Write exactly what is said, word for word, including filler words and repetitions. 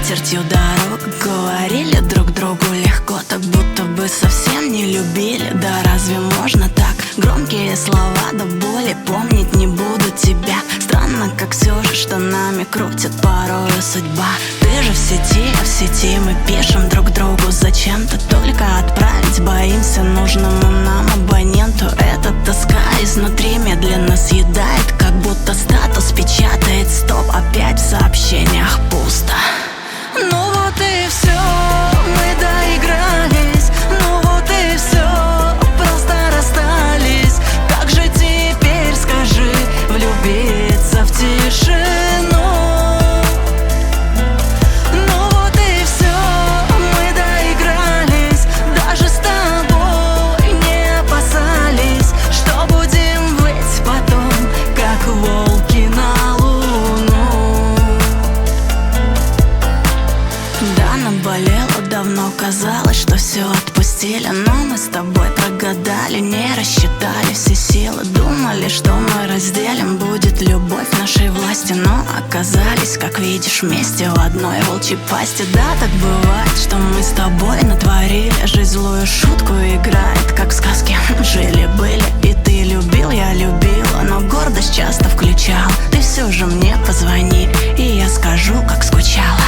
скатертью дорог. Говорили друг другу легко, так будто бы совсем не любили. Да разве можно так? Громкие слова до боли, помнить не буду тебя. Странно, как все же, что нами крутит порою судьба. Ты же в сети, а в сети мы пишем друг другу зачем-то. Только отправить боимся нужному нам абоненту. Эта тоска изнутри медленно съедает, как будто статус печатает стоп. Опять в сообщениях пусто. Ну вот и все, мы доигрались. Ну вот и все, просто расстались. Как же теперь, скажи, влюбиться в тишину? Ну вот и все, мы доигрались. Даже с тобой не опасались, что будем выть потом, как волки на луну. Да, наболело давно, казалось, что все отпустили. Но мы с тобой прогадали, не рассчитали все силы. Думали, что мы разделим, будет любовь в нашей власти. Но оказались, как видишь, вместе в одной волчьей пасти. Да, так бывает, что мы с тобой натворили. Жизнь злую шутку играет, как в сказке. Жили-были, и ты любил, я любила, но гордость часто включал. Ты все же мне позвони, и я скажу, как скучал.